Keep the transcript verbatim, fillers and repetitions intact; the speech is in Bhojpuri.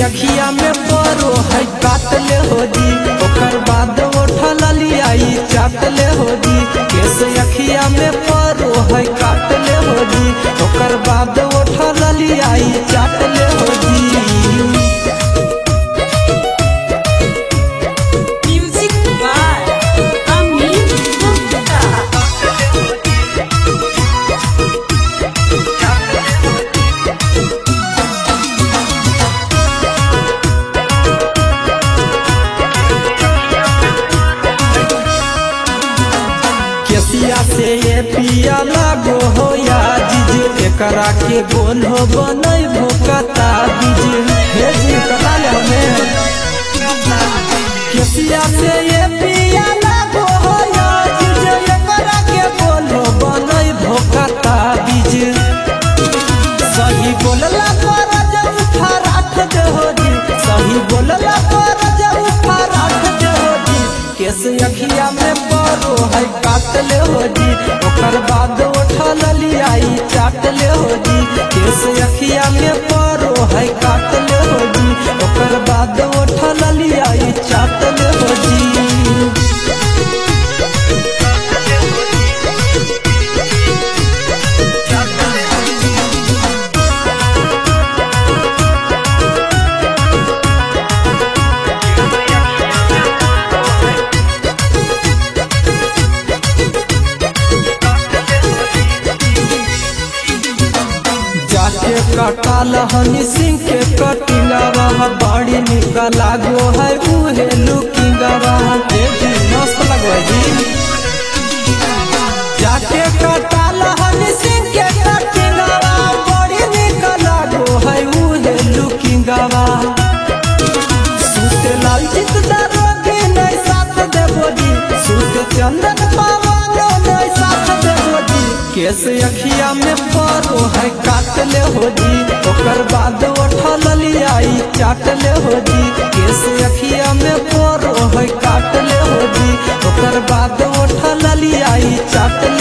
अखिया में परो है काट ले हो जी, ओकर बाद उठल लियाई चाट ले हो जी। केस अखिया में परो है काट ले हो जी, ओकर बाद उठल लियाई चाट ले हो जी। केसिया से ये पिया लागो हो या जीजे, एकरा के बोल हो बनई भोकता दीजे। हे जी कटा ले हमें केसिया से ये पिया लागो हो या जीजे, एकरा के बोल हो बनई भोकता दीजे। सही बोलला पर जब फराठ दे हो जी, सही बोलला पर जब फराठ दे हो जी। केस अखिया में परो है काट ले हो जी, ओकर बाद उठल लियाई चाट ले हो जी। केस अखिया में परो है काट ले हो जी, ओकर बाद उठल लियाई चाट ले हो जी। कटाल हनी सिंह के कटिंगा रहा, बड़ी निका लागो है उहे लुकिंगा रहा। मस्त लगो जी जाके कटाल हनी सिंह के कटिंगा रहा, बड़ी निका लागो है उहे लुकिंगा रहा। सुते लाल चित दरोगी नहीं साथ देबो जी, सुते चंदन पावन नहीं साथ देबो जी। केस अखिया में परो है काट ले हो जी, ओकर बाद उठल लियाई चाट ले हो जी। केस अखिया में परो है काट ले हो जी, ओकर बाद उठल लियाई चाट